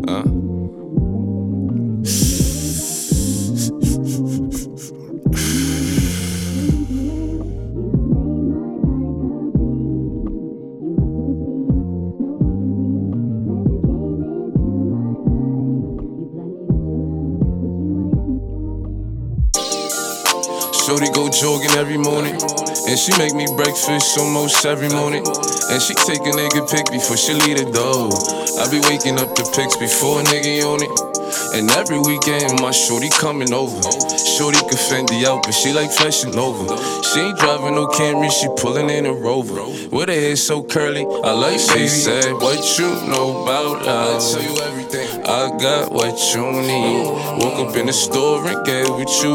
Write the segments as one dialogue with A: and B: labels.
A: Shorty go jogging every morning, and she make me breakfast almost every morning. And she take a nigga pic before she leave the door. I be waking up the pics before a nigga on it. And every weekend my shorty coming over. Shorty can Fendi out, but she like Fashion Nova. She ain't driving no Camry, she pulling in a Rover. With her hair so curly, I like she said, what you know about love? I tell you everything. I got what you need. Woke up in the store and get what you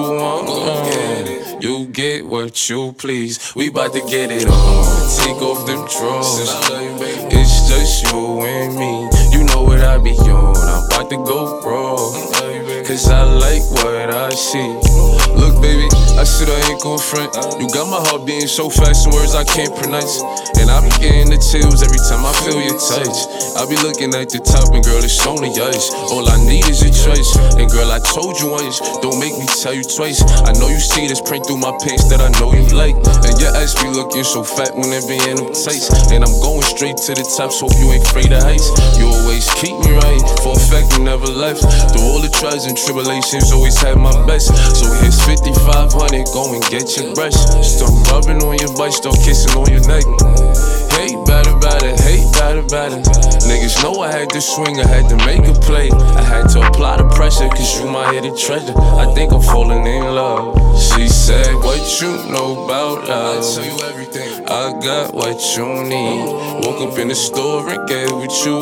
A: want. You get what you please. We bout to get it on. Take off them drawers. It's just you and me. You know what I be on. I'm about to go raw, cause I like what I see. Look baby, I said I ain't gon' front. You got my heart beating so fast, some words I can't pronounce. And I be getting the chills every time I feel your touch. I be looking at the top and girl, it's only us. All I need is your choice. And girl, I told you once, don't make me tell you twice. I know you see this print through my pants that I know you like. And your ass be looking so fat when it be in them tights. And I'm going straight to the top, so hope you ain't afraid of heights. You always keep me right, for a fact you never left. Through all the trials and tribulations, always had my best. So here's 5,500, go and get your brush. Start rubbing on your butt, start kissing on your neck. Hate better, hate better. Niggas know I had to swing, I had to make a play. I had to apply the pressure, cause you my hidden treasure. I think I'm falling in love. She said, what you know about love? I tell you everything. I got what you need. Woke up in the store and get what you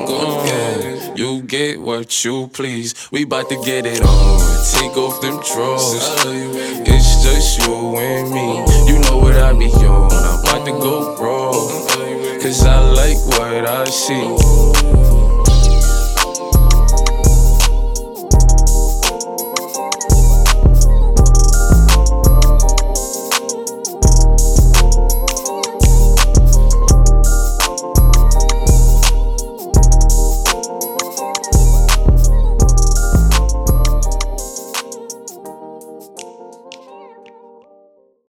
A: want. You get what you please. We bout to get it on. Take off them drawers. It's just you and me. You know what I be on. I'm about to go raw, cause I like what I see.